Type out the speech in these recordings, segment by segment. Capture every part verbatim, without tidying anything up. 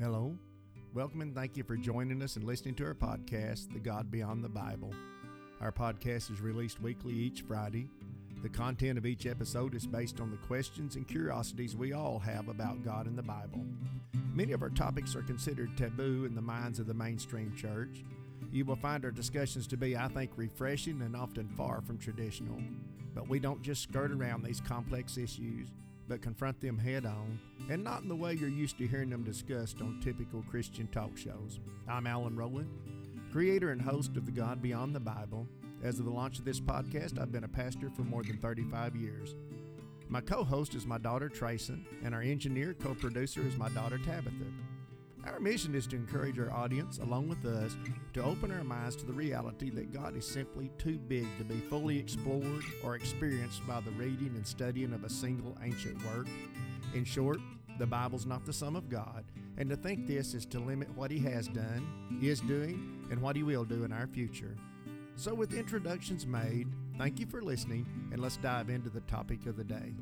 Hello, welcome and thank you for joining us and listening to our podcast, The God Beyond the Bible. Our podcast is released weekly each Friday. The content of each episode is based on the questions and curiosities we all have about God and the Bible. Many of our topics are considered taboo in the minds of the mainstream church. You will find our discussions to be, I think, refreshing and often far from traditional. But we don't just skirt around these complex issues, but confront them head on, and not in the way you're used to hearing them discussed on typical Christian talk shows. I'm Alan Rowland, creator and host of The God Beyond the Bible. As of the launch of this podcast, I've been a pastor for more than thirty-five years. My co-host is my daughter, Trayson, and our engineer, co-producer is my daughter, Tabitha. Our mission is to encourage our audience, along with us, to open our minds to the reality that God is simply too big to be fully explored or experienced by the reading and studying of a single ancient work. In short, the Bible's not the sum of God, and to think this is to limit what He has done, is doing, and what He will do in our future. So with introductions made, thank you for listening, and let's dive into the topic of the day.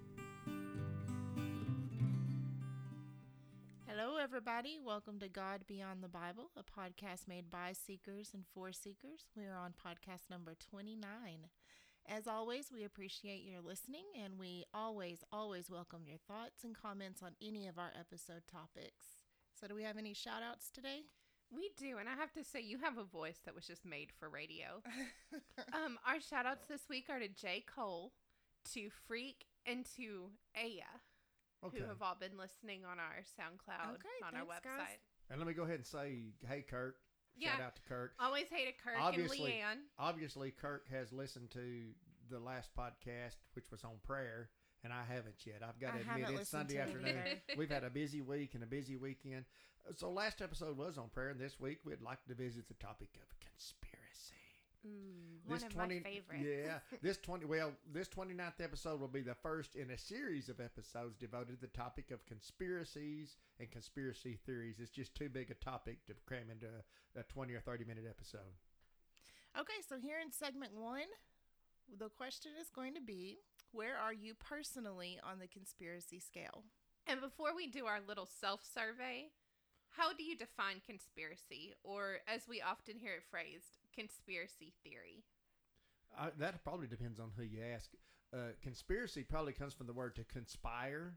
Hello, everybody. Welcome to God Beyond the Bible, a podcast made by seekers and for seekers. We are on podcast number twenty-nine. As always, we appreciate your listening, and we always, always welcome your thoughts and comments on any of our episode topics. So do we have any shout-outs today? We do, and I have to say, you have a voice that was just made for radio. um, our shout-outs this week are to J. Cole, to Freak, and to Aya. Okay. Who have all been listening on our SoundCloud, okay, on thanks, our website. Guys. And let me go ahead and say, hey, Kirk. Yeah. Shout out to Kirk. Always hey to Kirk obviously, and Leanne. Obviously, Kirk has listened to the last podcast, which was on prayer, and I haven't yet. I've got to I admit, it's Sunday afternoon. We've had a busy week and a busy weekend. So last episode was on prayer, and this week we'd like to visit the topic of conspiracy. Mm, one of twenty, my favorites. Yeah, this twenty. Well, this twenty-ninth episode will be the first in a series of episodes devoted to the topic of conspiracies and conspiracy theories. It's just too big a topic to cram into a, a twenty or thirty minute episode. Okay, so here in segment one, the question is going to be, where are you personally on the conspiracy scale? And before we do our little self-survey, how do you define conspiracy, or as we often hear it phrased, conspiracy theory? Uh, that probably depends on who you ask. Uh, conspiracy probably comes from the word to conspire,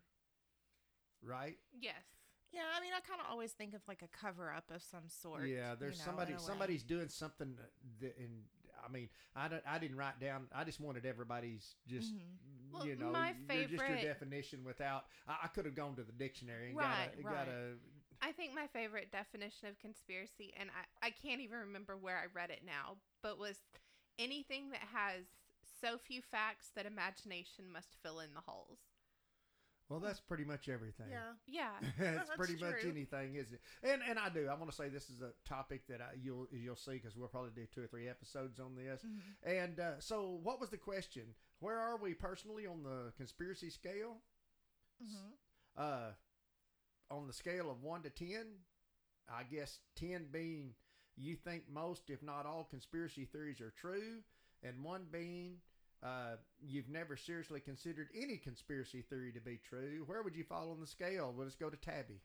right? Yes. Yeah, I mean, I kind of always think of like a cover-up of some sort. Yeah, there's you know, somebody, somebody's doing something that, and I mean, I, don't, I didn't write down, I just wanted everybody's just, mm-hmm. well, you know, my favorite, just your definition without, I, I could have gone to the dictionary and right, got a, right. got a. I think my favorite definition of conspiracy, and I, I can't even remember where I read it now, but was anything that has so few facts that imagination must fill in the holes. Well, that's pretty much everything. Yeah. Yeah. It's pretty true. much anything, isn't it? And and I do. I want to say this is a topic that I, you'll you'll see because we'll probably do two or three episodes on this. Mm-hmm. And uh, so what was the question? Where are we personally on the conspiracy scale? Mm-hmm. Uh, on the scale of one to ten, I guess ten being you think most, if not all, conspiracy theories are true, and one being Uh, you've never seriously considered any conspiracy theory to be true. Where would you fall on the scale? Well, let's go to Tabby.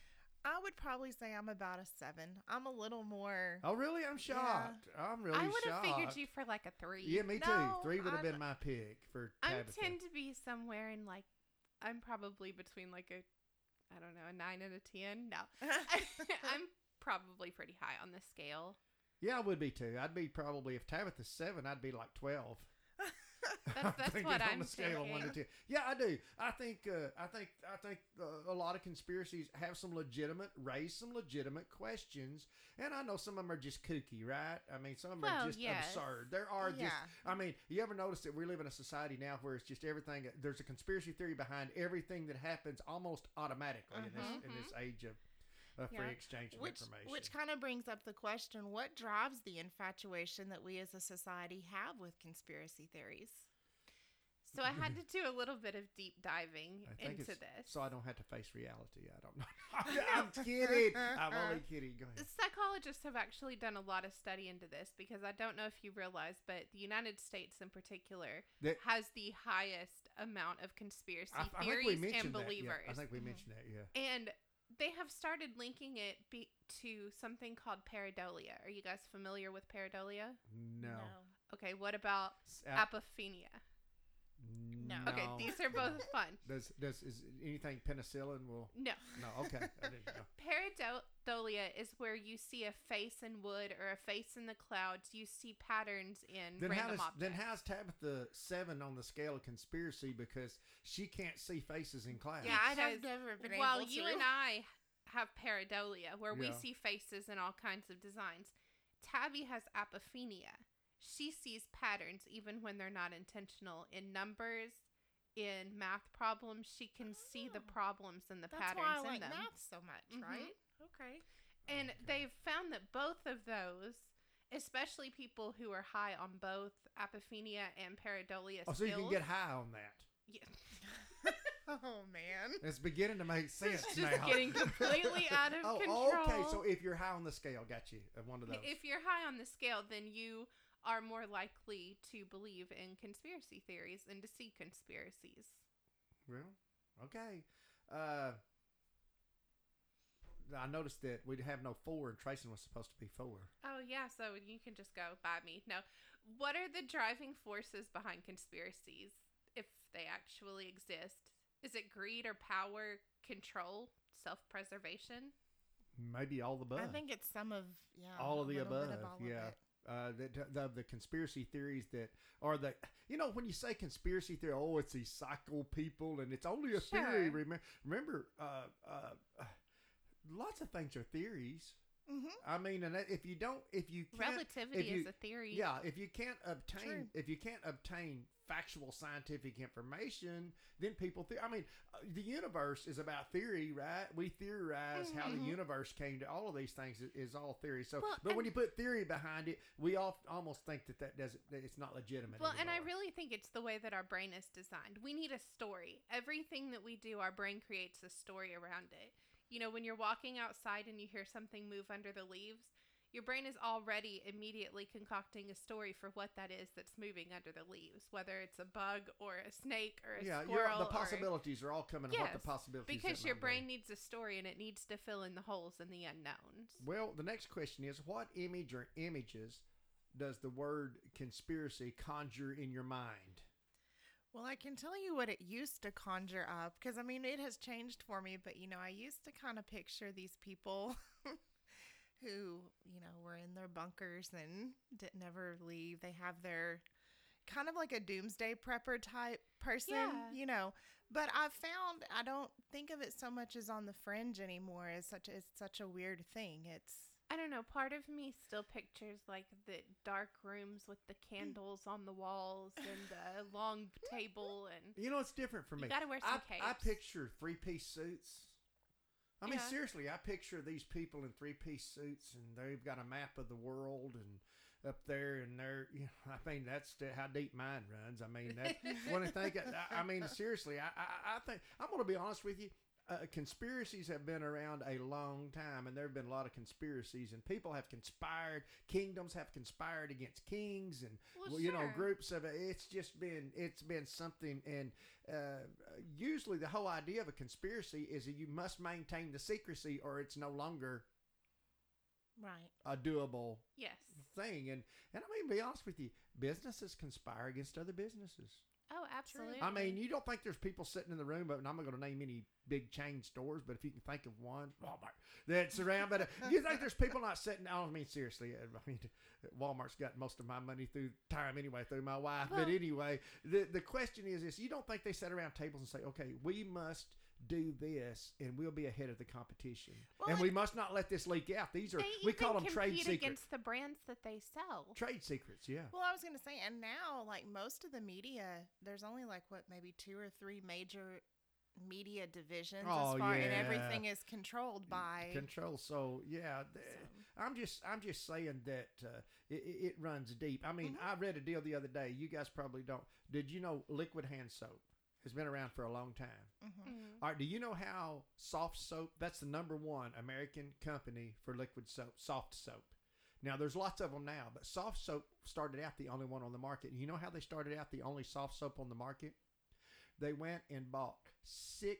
I would probably say I'm about a seven. I'm a little more. Oh, really? I'm shocked. Yeah. I'm really shocked. I would have figured you for like a three. Yeah, me no, too. Three would have I'm, been my pick for I Tabitha. tend to be somewhere in like, I'm probably between like a, I don't know, a nine and a ten. No. I'm probably pretty high on the scale. Yeah, I would be too. I'd be probably, if Tabitha's seven, I'd be like twelve. That's, that's I'm what on I'm the scale thinking. Of one to ten. Yeah, I do. I think. Uh, I think. I think uh, a lot of conspiracies have some legitimate, raise some legitimate questions, and I know some of them are just kooky, right? I mean, some of them well, are just yes. absurd. There are yeah. just. I mean, you ever notice that we live in a society now where it's just everything? There's a conspiracy theory behind everything that happens almost automatically mm-hmm. in this in this age of. A free yeah. exchange of which, information. Which kind of brings up the question, what drives the infatuation that we as a society have with conspiracy theories? So I had to do a little bit of deep diving into this. So I don't have to face reality. I don't know. I'm kidding. I'm only kidding. Go ahead. Psychologists have actually done a lot of study into this because I don't know if you realize, but the United States in particular that, has the highest amount of conspiracy I, theories I and believers. That, yeah. I think we mentioned that, yeah. And they have started linking it be- to something called pareidolia. Are you guys familiar with pareidolia? No. No. Okay, what about Ap- apophenia? No. no. Okay, these are both fun. Does does is anything penicillin will? No. No. Okay. I didn't know. Pareidolia is where you see a face in wood or a face in the clouds. You see patterns in Then how random does objects. then how's Tabitha seven on the scale of conspiracy because she can't see faces in clouds? Yeah, I've Because never been While able to. you and I have pareidolia, where we Yeah. see faces and all kinds of designs, Tabby has apophenia. She sees patterns even when they're not intentional. In numbers, in math problems, she can see the Oh. problems and the That's patterns why I in like them. math so much, Mhm. right? Okay. And Okay. they've found that both of those, especially people who are high on both apophenia and pareidolia Oh, so you skills, can get high on that. Yeah. Oh man. It's beginning to make sense It's now. just getting completely out of oh, control. okay. So if you're high on the scale, got you. uh, One of those. If you're high on the scale, then you are more likely to believe in conspiracy theories and to see conspiracies. Well, okay. Uh, I noticed that we have no four, and Trayson was supposed to be four. Oh, yeah, so you can just go by me. No. What are the driving forces behind conspiracies, if they actually exist? Is it greed or power, control, self-preservation? Maybe all the above. I think it's some of yeah. all of a the little bit above. of all of yeah. it. Uh, the, the the conspiracy theories that are the you know when you say conspiracy theory, oh, it's these psycho people and it's only a Sure. theory. Remember, remember, uh, uh, lots of things are theories. Mm-hmm. I mean, and if you don't, if you can't, Relativity if you- is a theory. yeah, if you can't obtain, True. if you can't obtain factual scientific information, then people. The- I mean, uh, the universe is about theory, right? We theorize how the Mhm. universe came to. All of these things is, is all theory. So, Well, but when and- you put theory behind it, we all almost think that that doesn't. That it's not legitimate. Well, and I anymore. really think it's the way that our brain is designed. We need a story. Everything that we do, our brain creates a story around it. You know, when you're walking outside and you hear something move under the leaves, your brain is already immediately concocting a story for what that is that's moving under the leaves, whether it's a bug or a snake or a yeah, you're, squirrel. the or- possibilities are all coming. Yes, what the Yes, possibilities? because in your my brain needs a story and it needs to fill in the holes and the unknowns. Well, the next question is, what image or images does the word conspiracy conjure in your mind? Well, I can tell you what it used to conjure up because I mean it has changed for me. But you know, I used to kind of picture these people who you know were in their bunkers and didn't ever leave. They have their kind of like a doomsday prepper type person, Yeah. you know. But I've found I don't think of it so much as on the fringe anymore. It's such it's such a weird thing. It's I don't know. Part of me still pictures like the dark rooms with the candles on the walls and the long table, and You know, it's different for You me. gotta wear some I, I capes. picture three-piece suits. I mean, Yeah. seriously, I picture these people in three-piece suits, and they've got a map of the world, and up there, and they're, you know, I mean, that's the, how deep mine runs. I mean, that, when I think, I, I mean, seriously, I, I, I think, I'm going to be honest with you, uh, conspiracies have been around a long time, and there have been a lot of conspiracies, and people have conspired, kingdoms have conspired against kings, and, Well, well, you know, sure. groups of, it's just been, it's been something, and uh, usually the whole idea of a conspiracy is that you must maintain the secrecy or it's no longer right. a doable yes. thing. And, and I mean, to be honest with you, businesses conspire against other businesses. Oh, absolutely. I mean, you don't think there's people sitting in the room, but and I'm not going to name any big chain stores, but if you can think of one, Walmart, that's around. But uh, you think there's people not sitting, I don't mean, seriously, I mean, Walmart's got most of my money through time anyway, through my wife. Well- but anyway, the, the question is this, you don't think they sit around tables and say, okay, we must do this and we'll be ahead of the competition. Well, and and- we must not let this leak out. These are, They we even call them trade compete secrets. against the brands that they sell. Trade secrets, yeah. Well, I was going to say, and now, like most of the media, there's only like what, maybe two or three major media divisions Oh, as far, and yeah. everything is controlled by. Control. So yeah, th- So- I'm just I'm just saying that uh, it, it it runs deep. I mean, Mhm. I read a deal the other day. You guys probably don't. Did you know liquid hand soap has been around for a long time? Mhm. Mm. All right. Do you know how soft soap? That's the number one American company for liquid soap, soft soap. Now there's lots of them now, but soft soap started out the only one on the market. And you know how they started out the only soft soap on the market? They went and bought six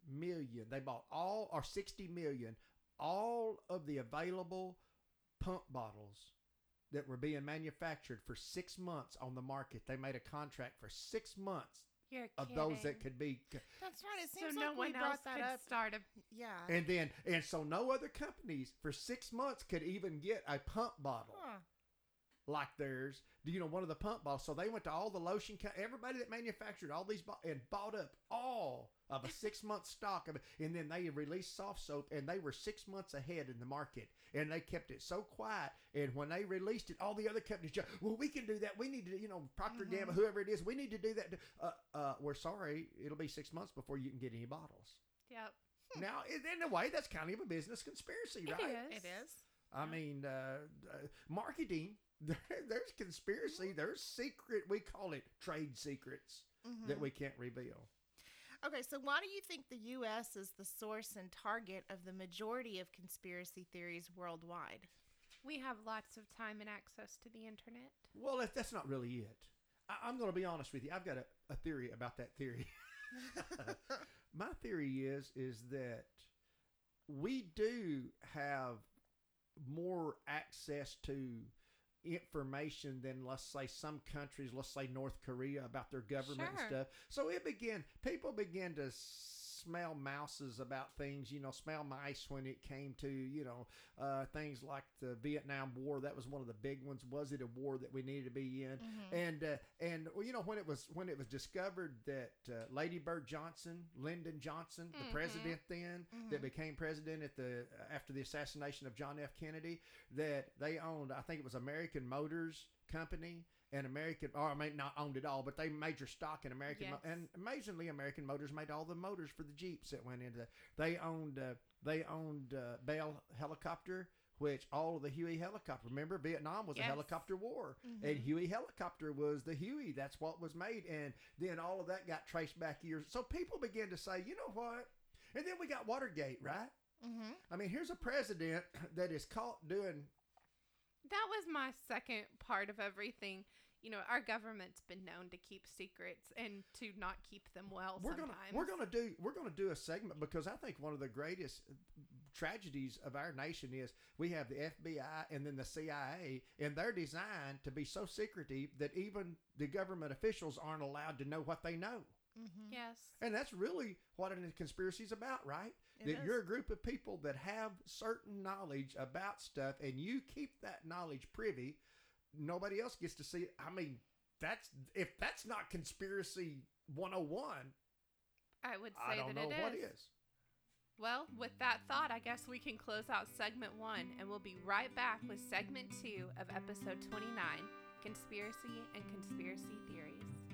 million. They bought all, or sixty million, all of the available pump bottles that were being manufactured for six months on the market. They made a contract for six months You're of kidding. those that could be. That's right. It So seems no like one we brought else that could up. start a. Yeah. And then, and so no other companies for six months could even get a pump bottle Huh. like theirs. Do you know one of the pump bottles? So they went to all the lotion, co- everybody that manufactured all these bo- and bought up all of a six month stock of it. And then they released soft soap, and they were six months ahead in the market, and they kept it so quiet. And when they released it, all the other companies, just, well, we can do that. We need to, you know, Procter Mhm. Gamble, whoever it is, we need to do that. Uh, uh, we're sorry, it'll be six months before you can get any bottles. Yep. Now, in in a way, that's kind of a business conspiracy, right? It is. It is. I Yeah. mean, uh, uh, marketing, there, there's conspiracy, there's secret, we call it trade secrets Mhm. that we can't reveal. Okay, so why do you think the U S is the source and target of the majority of conspiracy theories worldwide? We have lots of time and access to the internet. Well, that, that's not really it. I, I'm going to be honest with you. I've got a, a theory about that theory. My theory is, is that we do have more access to information than, let's say, some countries, let's say North Korea, about their government Sure. and stuff. So it began, people began to smell mouses about things, you know, smell mice when it came to, you know, uh, things like the Vietnam War. That was one of the big ones. Was it a war that we needed to be in? Mhm. And, uh, and well, you know, when it was, when it was discovered that uh, Lady Bird Johnson, Lyndon Johnson, the Mhm. president then, that Mhm. became president at the after the assassination of John F. Kennedy, that they owned, I think it was American Motors Company and American, or I mean not owned it all, but they major stock in American, Mo- Yes. and amazingly American Motors made all the motors for the Jeeps that went into that. They owned uh, they owned uh, Bell Helicopter, which all of the Huey helicopter. Remember, Vietnam was Yes. a helicopter war, and Mhm. Huey helicopter was the Huey. That's what was made, and then all of that got traced back years. So people began to say, you know what? And then we got Watergate, right? Mhm. I mean, here's a president that is caught doing. That was my second part of everything. You know, our government's been known to keep secrets and to not keep them well We're sometimes. gonna we're gonna do we're gonna do a segment, because I think one of the greatest tragedies of our nation is we have the F B I and then the C I A, and they're designed to be so secretive that even the government officials aren't allowed to know what they know. Mhm. Yes. And that's really what a conspiracy is about, right? It that is. you're a group of people that have certain knowledge about stuff, and you keep that knowledge privy. Nobody else gets to see it. I mean, that's if that's not conspiracy one oh one, I would say I don't that know it what is. is. Well, with that thought, I guess we can close out segment one, and we'll be right back with segment two of episode twenty-nine, Conspiracy and Conspiracy Theories.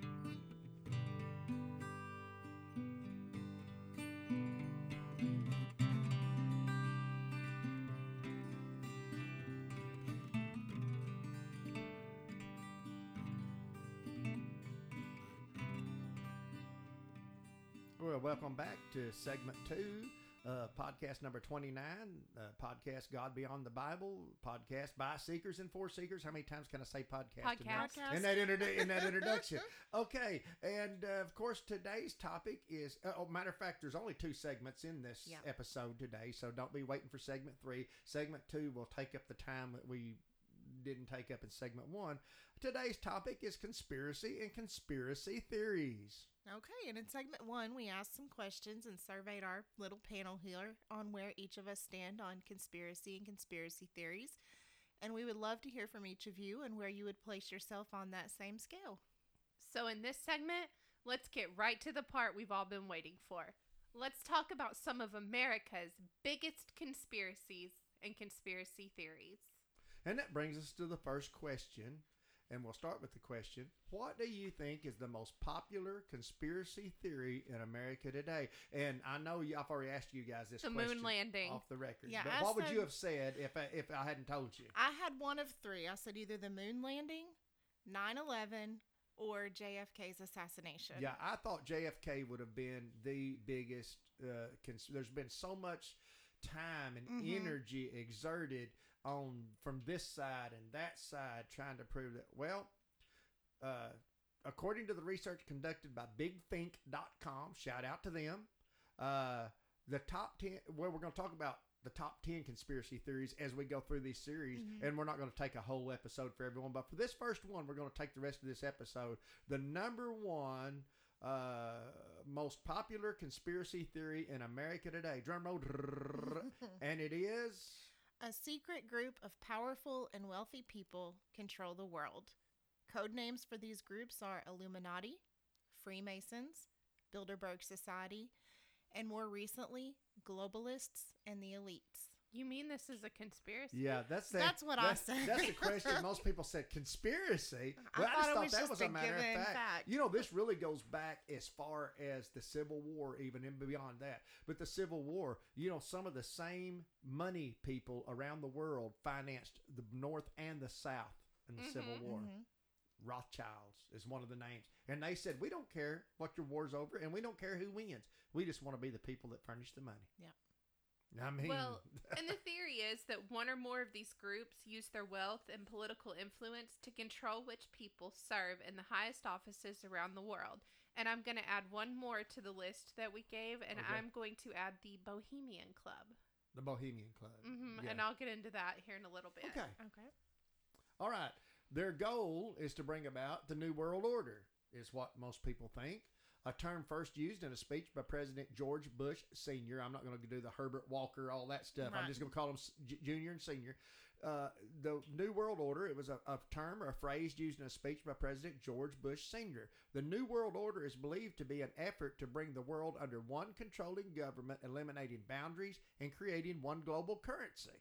Well, welcome back to segment two, uh, podcast number twenty-nine, uh, podcast God Beyond the Bible, podcast by seekers and for seekers. How many times can I say podcast? in that- Podcast. In that, introdu- in that introduction. Okay, and uh, of course, today's topic is, uh, oh, matter of fact, there's only two segments in this Yeah. episode today, so don't be waiting for segment three. Segment two will take up the time that we didn't take up in segment one. Today's topic is conspiracy and conspiracy theories. Okay, and in segment one, we asked some questions and surveyed our little panel here on where each of us stand on conspiracy and conspiracy theories. And we would love to hear from each of you and where you would place yourself on that same scale. So, in this segment, let's get right to the part we've all been waiting for. Let's talk about some of America's biggest conspiracies and conspiracy theories. And that brings us to the first question. And we'll start with the question, what do you think is the most popular conspiracy theory in America today? And I know you, I've already asked you guys this The question moon landing. off the record. Yeah, but I what would said- you have said if I, if I hadn't told you? I had one of three. I said either the moon landing, nine eleven, or J F K's assassination. Yeah, I thought J F K would have been the biggest. Uh, cons- there's been so much time and Mhm. energy exerted on from this side and that side trying to prove that. Well, uh, according to the research conducted by big think dot com, shout out to them, Uh, the top ten, well, we're going to talk about the top ten conspiracy theories as we go through this series, mm-hmm. and we're not going to take a whole episode for everyone, but for this first one, we're going to take the rest of this episode. The number one uh, most popular conspiracy theory in America today, drum roll, and it is... A secret group of powerful and wealthy people control the world. Code names for these groups are Illuminati, Freemasons, Bilderberg Society, and more recently, globalists and the elites. You mean this is a conspiracy? Yeah, that's the, that's what that's, I said. That's the question. Most people said conspiracy. Well, I, I just thought thought it was that just was a a matter of fact. fact. You know, this really goes back as far as the Civil War, even and beyond that. But the Civil War, you know, some of the same money people around the world financed the North and the South in the mm-hmm, Civil War. Mm-hmm. Rothschilds is one of the names. And they said, we don't care what your war's over, and we don't care who wins. We just want to be the people that furnish the money. Yeah. I mean, well, and the theory is that one or more of these groups use their wealth and political influence to control which people serve in the highest offices around the world. And I'm going to add one more to the list that we gave, and okay. I'm going to add the Bohemian Club. The Bohemian Club. Mm-hmm, yeah. And I'll get into that here in a little bit. Okay. Okay. All right. Their goal is to bring about the New World Order, is what most people think. A term first used in a speech by President George Bush Senior I'm not going to do the Herbert Walker, all that stuff. Right. I'm just going to call him J- Junior and Senior. Uh, the New World Order, it was a, a term or a phrase used in a speech by President George Bush Senior The New World Order is believed to be an effort to bring the world under one controlling government, eliminating boundaries and creating one global currency.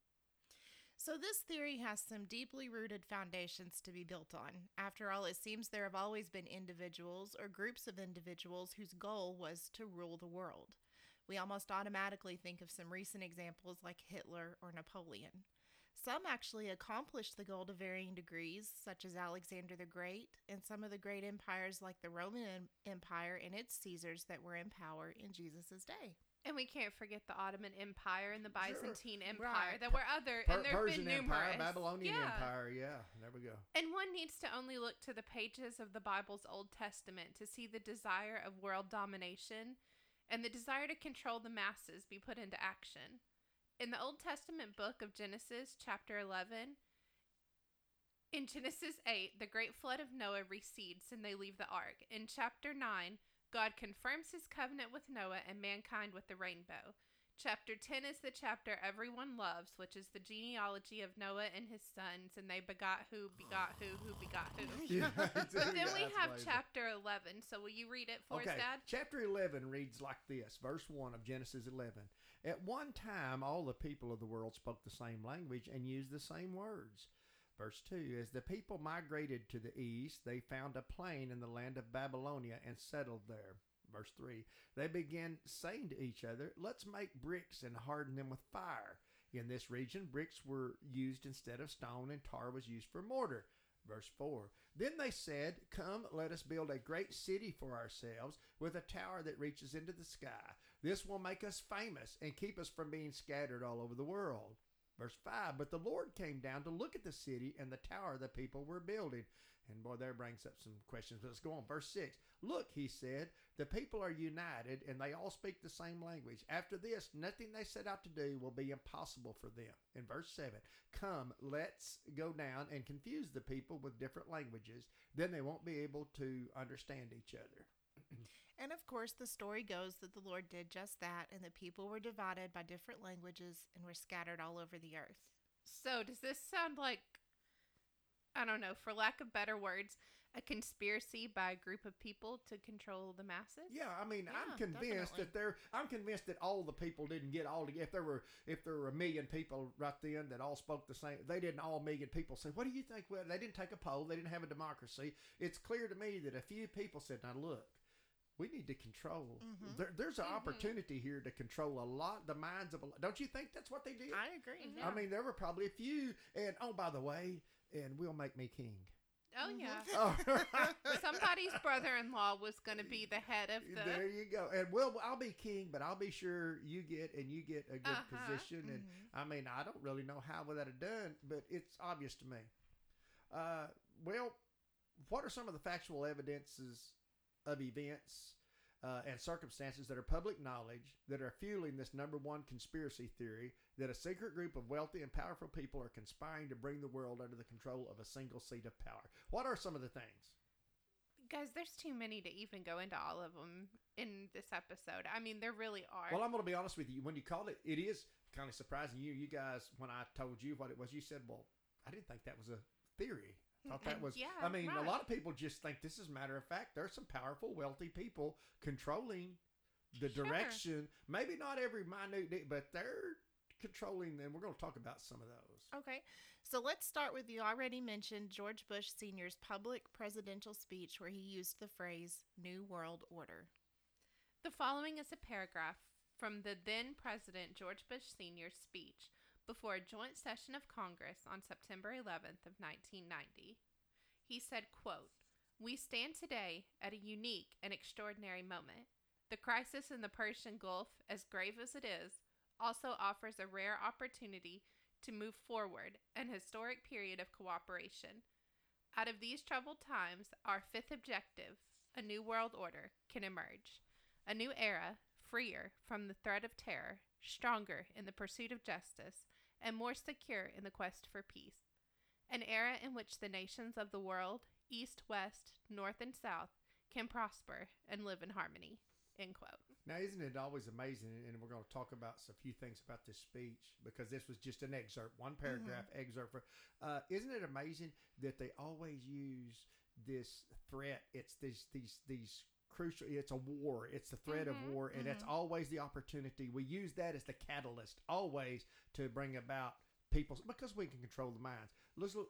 So this theory has some deeply rooted foundations to be built on. After all, it seems there have always been individuals or groups of individuals whose goal was to rule the world. We almost automatically think of some recent examples like Hitler or Napoleon. Some actually accomplished the goal to varying degrees, such as Alexander the Great, and some of the great empires like the Roman Empire and its Caesars that were in power in Jesus' day. And we can't forget the Ottoman Empire and the Byzantine sure. Empire. Right. There were other, per- and there have been Persian numerous. Empire, Babylonian yeah. Empire, yeah, there we go. And one needs to only look to the pages of the Bible's Old Testament to see the desire of world domination and the desire to control the masses be put into action. In the Old Testament book of Genesis, chapter eleven, in Genesis eight, the great flood of Noah recedes and they leave the ark. In chapter nine, God confirms his covenant with Noah and mankind with the rainbow. Chapter ten is the chapter everyone loves, which is the genealogy of Noah and his sons, and they begot who, begot who, who begot who. Yeah, but then yeah, we have amazing. chapter eleven, so will you read it for okay. us, Dad? Chapter eleven reads like this, verse one of Genesis eleven. At one time, all the people of the world spoke the same language and used the same words. Verse two, as the people migrated to the east, they found a plain in the land of Babylonia and settled there. Verse three, they began saying to each other, let's make bricks and harden them with fire. In this region, bricks were used instead of stone and tar was used for mortar. Verse four, then they said, come, let us build a great city for ourselves with a tower that reaches into the sky. This will make us famous and keep us from being scattered all over the world. Verse five, but the Lord came down to look at the city and the tower the people were building. And boy, there brings up some questions. Let's go on. Verse six, look, he said, the people are united and they all speak the same language. After this, nothing they set out to do will be impossible for them. In verse seven, come, let's go down and confuse the people with different languages. Then they won't be able to understand each other. And of course, the story goes that the Lord did just that, and the people were divided by different languages and were scattered all over the earth. So does this sound like, I don't know, for lack of better words, a conspiracy by a group of people to control the masses? Yeah, I mean, Yeah, I'm convinced definitely. that there. I'm convinced that all the people didn't get all together. If there were, if there were a million people right then that all spoke the same, they didn't all million people say, "What do you think?" Well, they didn't take a poll. They didn't have a democracy. It's clear to me that a few people said, "Now look, we need to control. Mhm. There, there's an Mhm. opportunity here to control a lot the minds of. A, don't you think that's what they did? I agree. Mhm. Yeah. I mean, there were probably a few. And oh, by the way, and we'll make me king. Oh, Mhm. yeah. Oh, Somebody's brother-in-law was going to be the head of the... There you go. And well, I'll be king, but I'll be sure you get and you get a good Uh-huh. position. And Mhm. I mean, I don't really know how that have done, but it's obvious to me. Uh, well, what are some of the factual evidences of events uh, and circumstances that are public knowledge that are fueling this number one conspiracy theory that a secret group of wealthy and powerful people are conspiring to bring the world under the control of a single seat of power. What are some of the things? Guys, there's too many to even go into all of them in this episode. I mean, there really are. Well, I'm going to be honest with you. When you called it, it is kind of surprising. You, you guys, when I told you what it was, you said, well, I didn't think that was a theory. I thought that was, yeah, I mean, right. a lot of people just think this is matter of fact. There's some powerful, wealthy people controlling the Sure. direction. Maybe not every minute, but they're controlling them. We're going to talk about some of those. Okay, so let's start with the already mentioned George Bush Senior's public presidential speech where he used the phrase New World Order. The following is a paragraph from the then President George Bush Senior's speech before a joint session of Congress on September eleventh of nineteen ninety. He said, quote, "We stand today at a unique and extraordinary moment. The crisis in the Persian Gulf, as grave as it is, also offers a rare opportunity to move forward an historic period of cooperation. Out of these troubled times, our fifth objective, a new world order, can emerge. A new era, freer from the threat of terror, stronger in the pursuit of justice, and more secure in the quest for peace. An era in which the nations of the world, east, west, north, and south, can prosper and live in harmony." End quote. Now, isn't it always amazing? And we're going to talk about a few things about this speech because this was just an excerpt, one paragraph mm-hmm. excerpt. For, uh, isn't it amazing that they always use this threat? It's these these these crucial. It's a war. It's the threat mm-hmm. of war, and mm-hmm. it's always the opportunity. We use that as the catalyst always to bring about people's because we can control the minds. Let's look.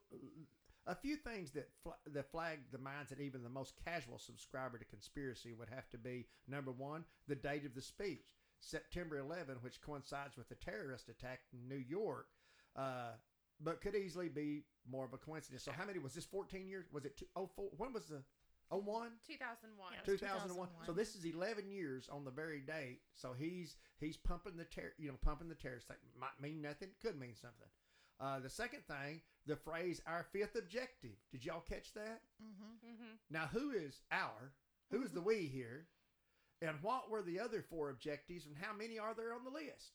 A few things that fl- that flag the minds that even the most casual subscriber to conspiracy would have to be, number one, the date of the speech, September eleventh, which coincides with the terrorist attack in New York, uh, but could easily be more of a coincidence. So how many, was this fourteen years? Was it two, oh four? When was the, oh one? two thousand one. Yeah, two thousand one. So this is eleven years on the very date. So he's he's pumping the terror, you know, pumping the terrorist thing. Might mean nothing, could mean something. Uh, the second thing, the phrase, our fifth objective. Did y'all catch that? Mm-hmm. Mm-hmm. Now, who is our? Who is the we here? And what were the other four objectives and how many are there on the list?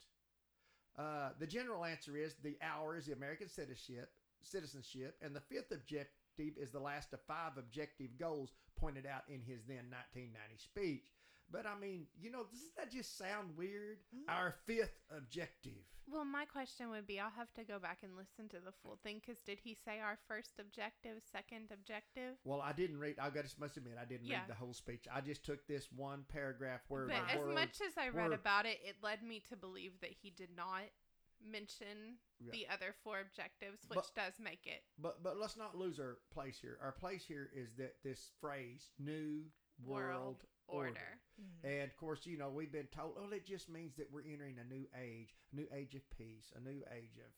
Uh, the general answer is the our is the American citizenship, citizenship, and the fifth objective is the last of five objective goals pointed out in his then nineteen ninety speech. But I mean, you know, doesn't that just sound weird? Mm. Our fifth objective. Well, my question would be, I'll have to go back and listen to the full thing, because did he say our first objective, second objective? Well, I didn't read, I got to must admit, I didn't yeah. read the whole speech. I just took this one paragraph word But by as word, much as I read word. about it, it led me to believe that he did not mention yeah. the other four objectives, which but, does make it. But but let's not lose our place here. Our place here is that this phrase, New World, World Order. Order. Mm-hmm. And of course, you know, we've been told, oh, it just means that we're entering a new age, a new age of peace, a new age of...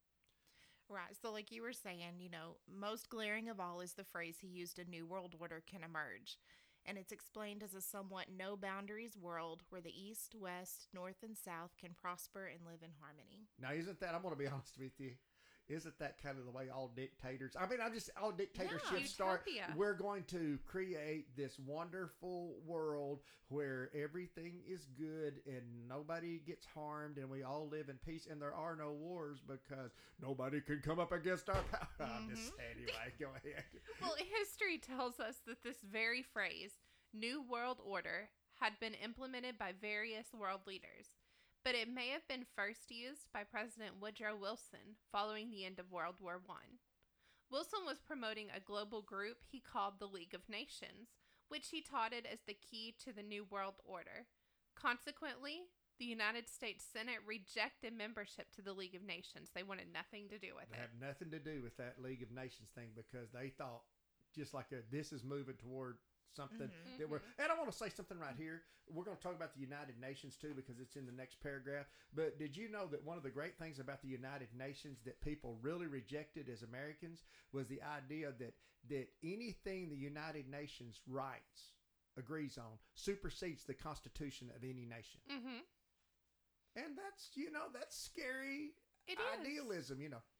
Right. So like you were saying, you know, most glaring of all is the phrase he used, a new world order can emerge. And it's explained as a somewhat no boundaries world where the east, west, north, and south can prosper and live in harmony. Now, isn't that, I'm going to be honest with you, isn't that kind of the way all dictators, I mean, I'm just, all dictatorships yeah, start. Utopia. We're going to create this wonderful world where everything is good and nobody gets harmed and we all live in peace and there are no wars because nobody can come up against our power. Mm-hmm. I'm just, anyway, go ahead. Well, history tells us that this very phrase, New World Order, had been implemented by various world leaders. But it may have been first used by President Woodrow Wilson following the end of World War One. Wilson was promoting a global group he called the League of Nations, which he touted as the key to the New World Order. Consequently, the United States Senate rejected membership to the League of Nations. They wanted nothing to do with they it. They had nothing to do with that League of Nations thing because they thought, just like a, this is moving toward something mm-hmm. that we're, and I want to say something right here. We're going to talk about the United Nations too because it's in the next paragraph. But did you know that one of the great things about the United Nations that people really rejected as Americans was the idea that that anything the United Nations writes, agrees on, supersedes the Constitution of any nation. Mm-hmm. And that's, you know, that's scary it idealism, is. you know.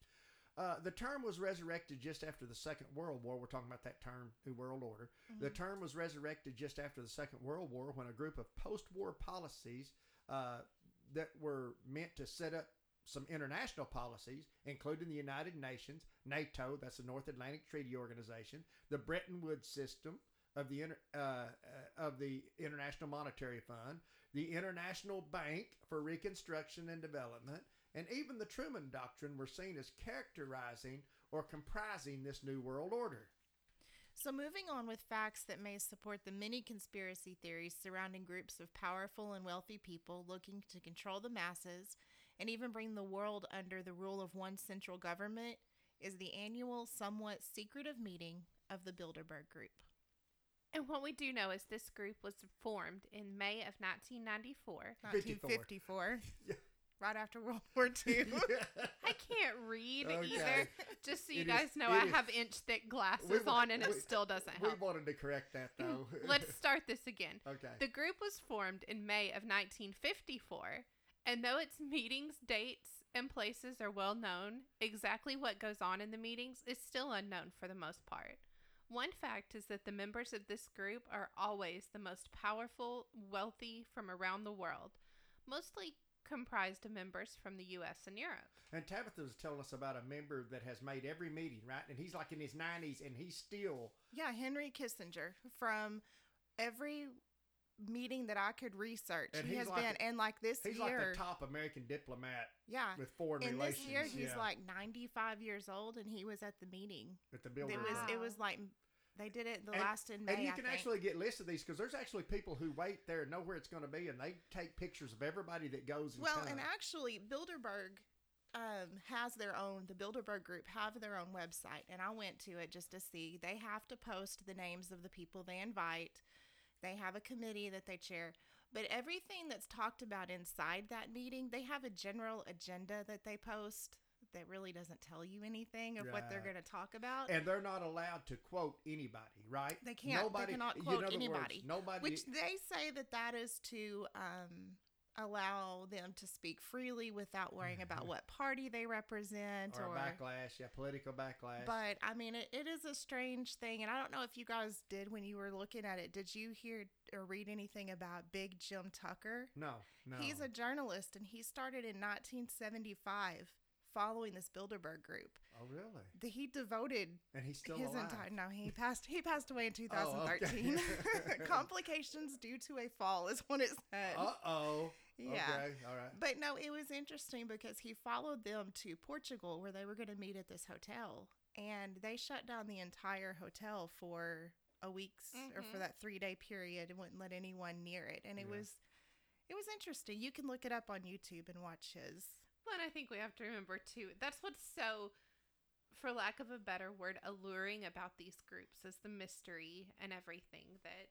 Uh, the term was resurrected just after the Second World War. We're talking about that term, New World Order. Mm-hmm. The term was resurrected just after the Second World War when a group of post-war policies uh, that were meant to set up some international policies, including the United Nations, NATO, that's the North Atlantic Treaty Organization, the Bretton Woods system of the inter, uh, uh, of the International Monetary Fund, the International Bank for Reconstruction and Development, and even the Truman Doctrine were seen as characterizing or comprising this New World Order. So moving on with facts that may support the many conspiracy theories surrounding groups of powerful and wealthy people looking to control the masses and even bring the world under the rule of one central government is the annual, somewhat secretive meeting of the Bilderberg Group. And what we do know is this group was formed in May of nineteen ninety-four. nineteen fifty-four. Yeah. Right after World War Two. I can't read okay. either. Just so you it guys is, know, I is. have inch-thick glasses we, on, and we, it still doesn't help. We wanted to correct that, though. Let's start this again. Okay. The group was formed in May of nineteen fifty-four, and though its meetings, dates, and places are well known, exactly what goes on in the meetings is still unknown for the most part. One fact is that the members of this group are always the most powerful, wealthy from around the world, mostly comprised of members from the U S and Europe. And Tabitha was telling us about a member that has made every meeting, right? And he's like in his nineties, and he's still... Yeah, Henry Kissinger. From every meeting that I could research, and he has like been, a, and like this he's year... He's like the top American diplomat yeah, with foreign and relations. And this year, he's yeah. like ninety-five years old, and he was at the meeting. At the Bilderberg. It was, wow. it was like... They did it the and, last in May, And you I can think. actually get lists of these because there's actually people who wait there and know where it's going to be, and they take pictures of everybody that goes and Well, comes. and actually, Bilderberg um, has their own, the Bilderberg Group have their own website, and I went to it just to see. They have to post the names of the people they invite. They have a committee that they chair. But everything that's talked about inside that meeting, they have a general agenda that they post that really doesn't tell you anything of right. what they're going to talk about. And they're not allowed to quote anybody, right? They can't. Nobody, they cannot quote anybody. Words, nobody. Which they say that that is to um, allow them to speak freely without worrying about what party they represent. Or, or backlash, yeah, political backlash. But, I mean, it, it is a strange thing. And I don't know if you guys did when you were looking at it. Did you hear or read anything about Big Jim Tucker? No, no. He's a journalist, and he started in nineteen seventy-five. Following this Bilderberg Group. Oh, really? The, he devoted and he's still his alive. entire no, he passed he passed away in two thousand thirteen. Oh, okay. Complications due to a fall is what it said. Uh-oh. Yeah. Okay, all right. But no, it was interesting because he followed them to Portugal where they were going to meet at this hotel, and they shut down the entire hotel for a week's mm-hmm. or for that three-day period and wouldn't let anyone near it. And it yeah. was it was interesting. You can look it up on YouTube and watch his. Well, and I think we have to remember, too, that's what's so, for lack of a better word, alluring about these groups is the mystery and everything that...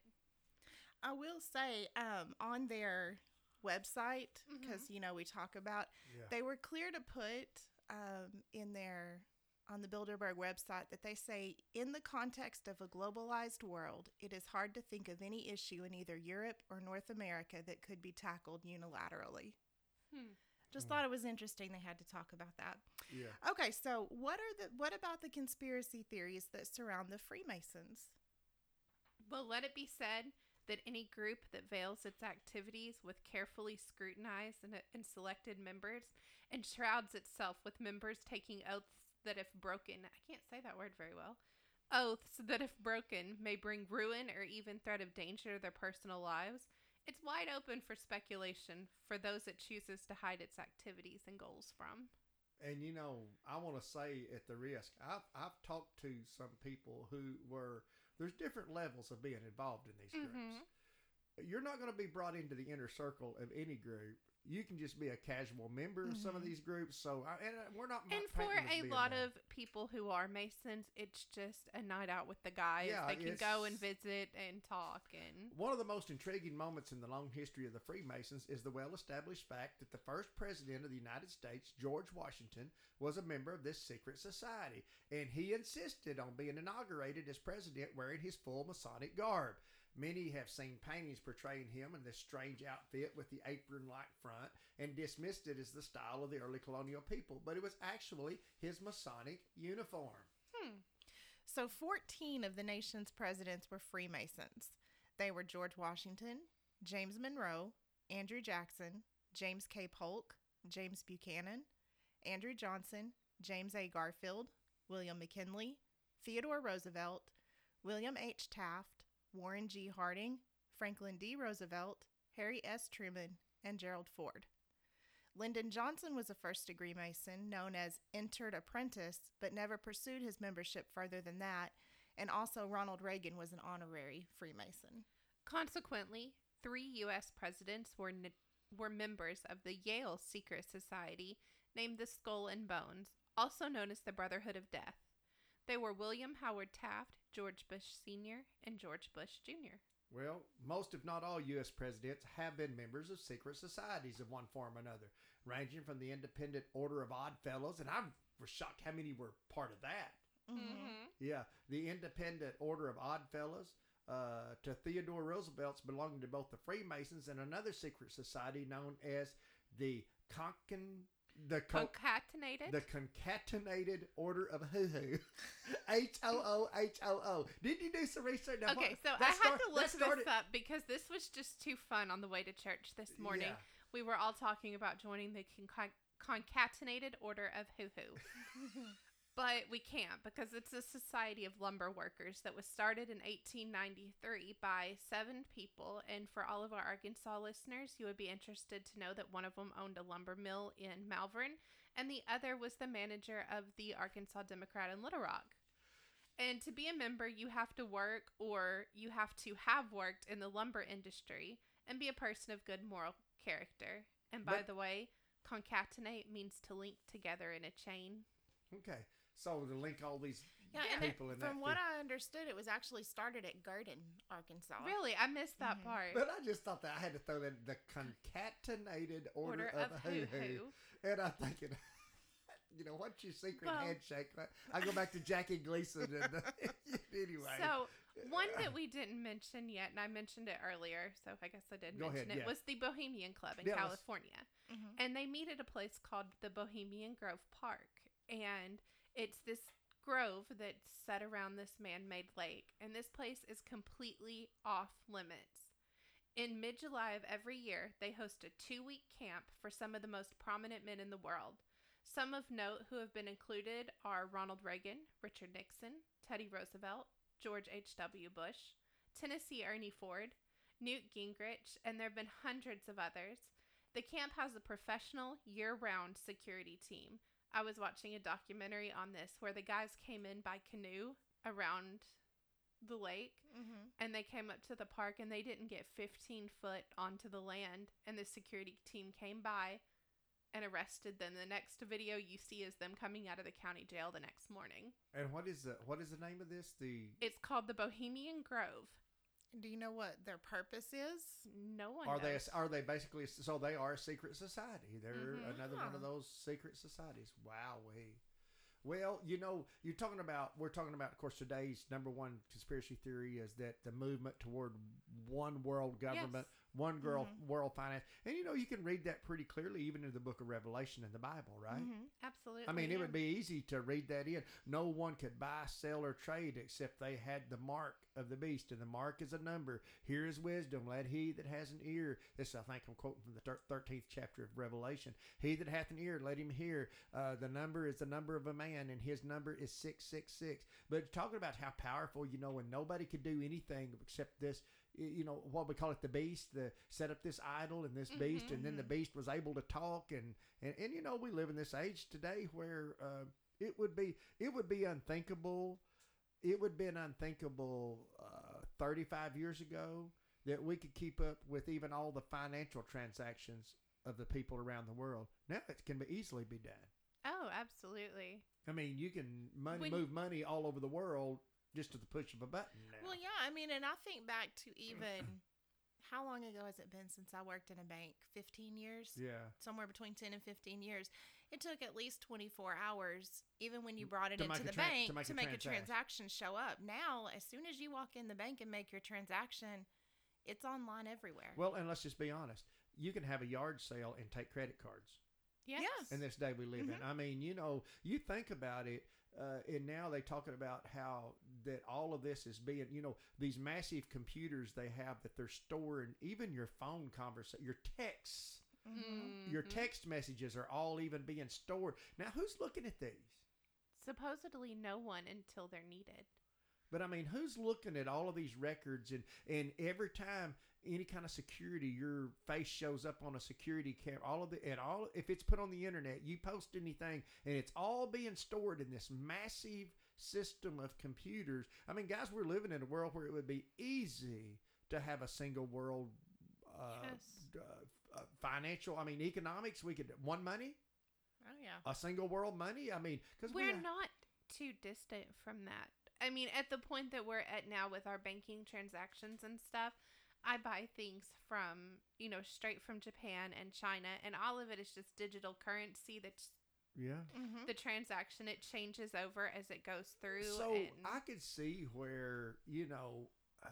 I will say, um, on their website, because, mm-hmm. you know, we talk about, yeah. they were clear to put um, in their, on the Bilderberg website, that they say, in the context of a globalized world, it is hard to think of any issue in either Europe or North America that could be tackled unilaterally. Hmm. Just mm. thought it was interesting they had to talk about that. Yeah. Okay, so what are the what about the conspiracy theories that surround the Freemasons? Well, let it be said that any group that veils its activities with carefully scrutinized and, and selected members and shrouds itself with members taking oaths that if broken, I can't say that word very well, oaths that if broken may bring ruin or even threat of danger to their personal lives, it's wide open for speculation for those it chooses to hide its activities and goals from. And, you know, I want to say at the risk, I've, I've talked to some people who were, there's different levels of being involved in these groups. Mm-hmm. You're not going to be brought into the inner circle of any group. You can just be a casual member of mm-hmm. some of these groups. So, and we're not. And for a lot of people who are Masons, it's just a night out with the guys. Yeah, they can go and visit and talk. And one of the most intriguing moments in the long history of the Freemasons is the well-established fact that the first president of the United States, George Washington, was a member of this secret society, and he insisted on being inaugurated as president wearing his full Masonic garb. Many have seen paintings portraying him in this strange outfit with the apron-like front and dismissed it as the style of the early colonial people, but it was actually his Masonic uniform. Hmm. So fourteen of the nation's presidents were Freemasons. They were George Washington, James Monroe, Andrew Jackson, James K. Polk, James Buchanan, Andrew Johnson, James A. Garfield, William McKinley, Theodore Roosevelt, William H. Taft, Warren G. Harding, Franklin D. Roosevelt, Harry S. Truman, and Gerald Ford. Lyndon Johnson was a first-degree Mason, known as entered apprentice, but never pursued his membership further than that, and also Ronald Reagan was an honorary Freemason. Consequently, three U S presidents were n- were members of the Yale Secret Society, named the Skull and Bones, also known as the Brotherhood of Death. They were William Howard Taft, George Bush Senior, and George Bush Junior Well, most if not all U S presidents have been members of secret societies of one form or another, ranging from the Independent Order of Odd Fellows, and I was shocked how many were part of that. Mm-hmm. Yeah, the Independent Order of Odd Fellows, uh, to Theodore Roosevelt's belonging to both the Freemasons and another secret society known as the Concon... The co- Concatenated? The Concatenated Order of Hoo-Hoo. H O O H O O. Didn't you do some research? Now, okay, what, so I had start, to look started, this up because this was just too fun on the way to church this morning. Yeah. We were all talking about joining the Con- Concatenated Order of Hoo-Hoo. But we can't because it's a society of lumber workers that was started in eighteen ninety-three by seven people. And for all of our Arkansas listeners, you would be interested to know that one of them owned a lumber mill in Malvern, and the other was the manager of the Arkansas Democrat in Little Rock. And to be a member, you have to work or you have to have worked in the lumber industry and be a person of good moral character. And by but, the way, concatenate means to link together in a chain. Okay. So to link all these yeah, people it, in that. From what I understood, it was actually started at Garden, Arkansas. Really? I missed that Mm-hmm. part. But I just thought that I had to throw in the Concatenated Order, Order of, of Hoo-Hoo. Hoo-Hoo. And I'm thinking, you know, what's your secret Well- handshake? I go back to Jackie Gleason. And, anyway. So, one that we didn't mention yet, and I mentioned it earlier, so I guess I did Go mention ahead, it, yeah. was the Bohemian Club in Yeah, let's- California. Mm-hmm. And they meet at a place called the Bohemian Grove Park. And it's this grove that's set around this man-made lake. And this place is completely off limits. In mid-July of every year, they host a two-week camp for some of the most prominent men in the world. Some of note who have been included are Ronald Reagan, Richard Nixon, Teddy Roosevelt, George H W Bush, Tennessee Ernie Ford, Newt Gingrich, and there have been hundreds of others. The camp has a professional, year-round security team. I was watching a documentary on this where the guys came in by canoe around the lake, Mm-hmm. and they came up to the park, and they didn't get fifteen foot onto the land, and the security team came by and arrested them. The next video you see is them coming out of the county jail the next morning. And what is the what is the name of this? The It's called the Bohemian Grove. Do you know what their purpose is? No one are knows. they are they basically so they are a secret society? They're Mhm. another one of those secret societies. Wow, we. Well, you know, you're talking about we're talking about, of course, today's number one conspiracy theory is that the movement toward one world government, Yes. one girl Mhm. world finance, and you know you can read that pretty clearly even in the Book of Revelation in the Bible, right? Mm-hmm. Absolutely. I mean, it yeah. would be easy to read that in. No one could buy, sell, or trade except they had the mark of the beast, and the mark is a number. Here is wisdom. Let he that has an ear. This, I think, I'm quoting from the thirteenth chapter of Revelation. He that hath an ear, let him hear. Uh, the number is the number of a man, and his number is six six six. But talking about how powerful, you know, when nobody could do anything except this. You know, what we call it, the beast, the set up this idol and this beast, Mhm. and then the beast was able to talk. And, and, and you know, we live in this age today where uh, it would be it would be unthinkable. It would be an unthinkable uh, thirty-five years ago that we could keep up with even all the financial transactions of the people around the world. Now it can be easily be done. Oh, absolutely. I mean, you can money When- move money all over the world just at the push of a button now. Well, yeah. I mean, and I think back to even how long ago has it been since I worked in a bank? fifteen years? Yeah. Somewhere between ten and fifteen years. It took at least twenty-four hours, even when you brought it To into make a the tran- bank, to make to a make a transaction. transaction show up. Now, as soon as you walk in the bank and make your transaction, It's online everywhere. Well, and let's just be honest. You can have a yard sale and take credit cards. Yes. Yes. In this day we live Mhm. in. I mean, you know, you think about it, uh, and now they're talking about how that all of this is being, you know, these massive computers they have that they're storing even your phone conversation, your texts, Mhm. your Mhm. text messages are all even being stored. Now, who's looking at these? Supposedly no one until they're needed. But I mean, who's looking at all of these records and, and every time any kind of security, your face shows up on a security camera, all of the, and all, if it's put on the internet, you post anything and it's all being stored in this massive system of computers. I mean, guys, we're living in a world where it would be easy to have a single world, uh, Yes. uh, uh, financial, I mean, economics, we could, one money, Oh yeah. a single world money. I mean, because We're not too distant from that. I mean, at the point that we're at now with our banking transactions and stuff, I buy things from, you know, straight from Japan and China, and all of it is just digital currency. That's yeah. Mm-hmm. the transaction. It changes over as it goes through. So and I could see where, you know, uh,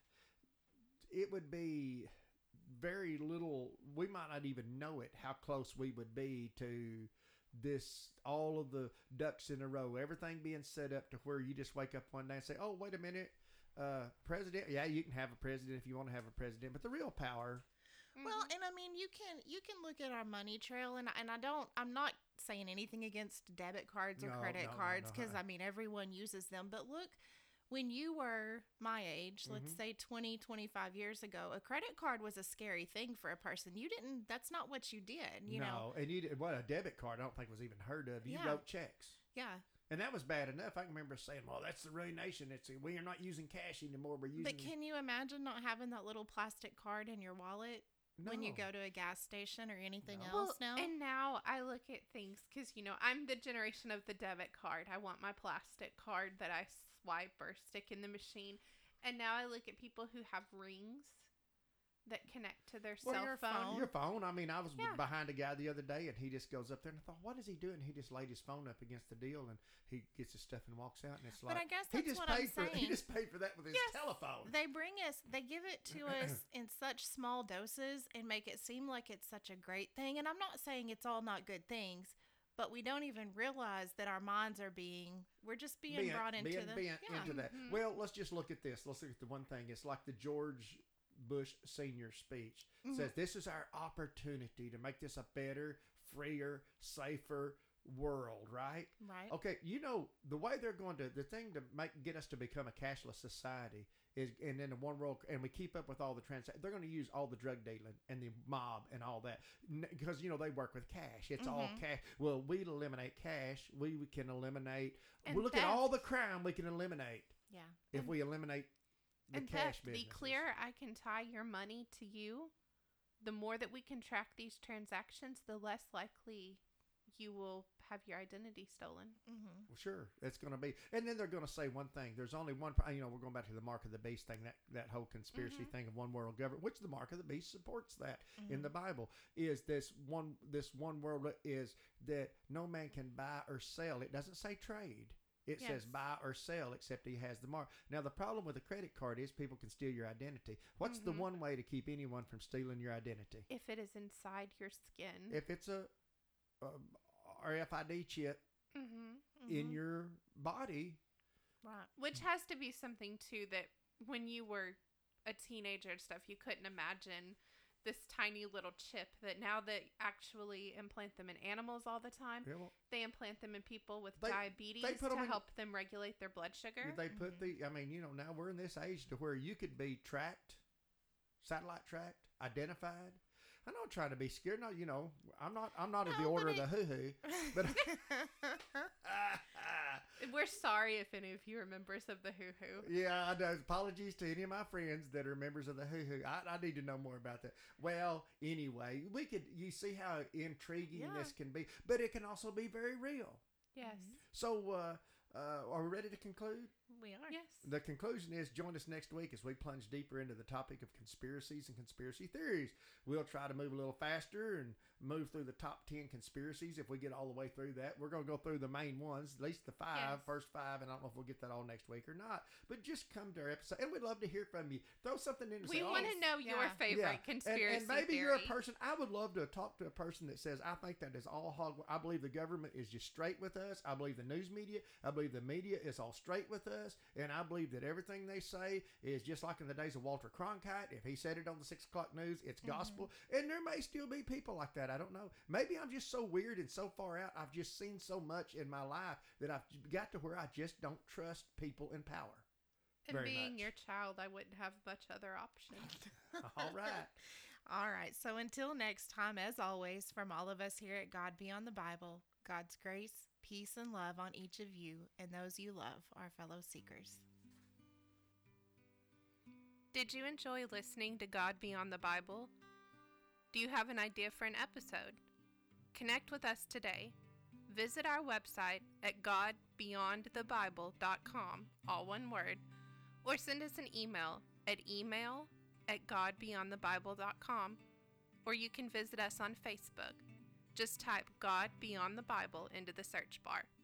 it would be very little, we might not even know it, how close we would be to this, all of the ducks in a row, everything being set up to where you just wake up one day and say, oh, wait a minute, uh, president. Yeah, you can have a president if you want to have a president, but the real power. Well, and I mean, you can you can look at our money trail, and and I don't. I'm not saying anything against debit cards or No, credit no, no, cards no, because I- I mean everyone uses them. But look, when you were my age, let's Mhm. say twenty, twenty-five years ago, a credit card was a scary thing for a person. You didn't. That's not what you did. You no, know. and you did, what a debit card, I don't think was even heard of. You Yeah. wrote checks. Yeah. And that was bad enough. I can remember saying, well, that's the ruination. It's, we are not using cash anymore. We're using. But can you imagine not having that little plastic card in your wallet when you No. go to a gas station or anything No. else well, now? and now I look at things because, you know, I'm the generation of the debit card. I want my plastic card that I swipe or stick in the machine. And now I look at people who have rings that connect to their Well, cell your phone. phone. Your phone. I mean, I was Yeah. behind a guy the other day, and he just goes up there, and I thought, what is he doing? He just laid his phone up against the deal, and he gets his stuff and walks out, and it's like But I guess he that's just what paid I'm for saying. he just paid for that with his Yes. telephone. They bring us, they give it to us in such small doses and make it seem like it's such a great thing. And I'm not saying it's all not good things, but we don't even realize that our minds are being, we're just being, Being- brought into being the, bent yeah. into that. Mhm. Well, let's just look at this. Let's look at the one thing. It's like the George Bush Senior speech. It Mhm. says this is our opportunity to make this a better, freer, safer world, right? Right. Okay, you know the way they're going to, the thing to make get us to become a cashless society is, and then the one world, and we keep up with all the transactions. They're going to use all the drug dealing and the mob and all that because you know they work with cash. It's all Mhm. cash. Well, we eliminate cash. We, we can eliminate. And we look at all the theft. crime we can eliminate Yeah. if And- we eliminate the And cash theft, the businesses. clearer I can tie your money to you, the more that we can track these transactions, the less likely you will have your identity stolen. Mm-hmm. Well, sure, it's going to be, and then they're going to say one thing. There's only one. You know, we're going back to the mark of the beast thing. That that whole conspiracy Mhm. thing of one world government, which the mark of the beast supports that Mm-hmm. in the Bible. Is this one? This one world is that no man can buy or sell. It doesn't say trade. It Yes. says buy or sell, except he has the mark. Now, the problem with a credit card is people can steal your identity. What's the Mhm. one way to keep anyone from stealing your identity? If it is inside your skin. If it's a, a R F I D chip mm-hmm. in your body. Right. Which has to be something, too, that when you were a teenager and stuff, you couldn't imagine this tiny little chip that now they actually implant them in animals all the time. Yeah, well, They implant them in people with They- diabetes they put to 'em in- help them regulate their blood sugar. They put the, I mean, you know, now we're in this age to where you could be tracked, satellite tracked, identified. I'm not trying to be scared. No, you know, I'm not, I'm not of the No, order but of the hoo-hoo. But We're sorry if any of you are members of the Hoo Hoo. yeah, I know. Apologies to any of my friends that are members of the hoo-hoo. I, I need to know more about that. Well, anyway, we could, you see how intriguing Yeah. this can be, but it can also be very real. Yes. Mhm. So, uh, uh, are we ready to conclude? We are. Yes. The conclusion is join us next week as we plunge deeper into the topic of conspiracies and conspiracy theories. We'll try to move a little faster and move through the top ten conspiracies if we get all the way through that. We're going to go through the main ones, at least the five, Yes. first five, and I don't know if we'll get that all next week or not. But just come to our episode, and we'd love to hear from you. Throw something in and We say, want to oh, know your Yeah. favorite yeah. conspiracy and, and maybe theory. you're a person, I would love to talk to a person that says, I think that is all hog. I believe the government is just straight with us. I believe the news media, I believe the media is all straight with us. And I believe that everything they say is just like in the days of Walter Cronkite. If he said it on the six o'clock news, it's gospel. Mm-hmm. And there may still be people like that. I don't know. Maybe I'm just so weird and so far out. I've just seen so much in my life that I've got to where I just don't trust people in power. And very being much. your child, I wouldn't have much other option. All right. All right. So until next time, as always, from all of us here at God Beyond the Bible, God's grace, peace, and love on each of you and those you love, our fellow seekers. Did you enjoy listening to God Beyond the Bible? Do you have an idea for an episode? Connect with us today. Visit our website at god beyond the bible dot com, all one word, or send us an email at email at god beyond the bible dot com, or you can visit us on Facebook. Just type God Beyond the Bible into the search bar.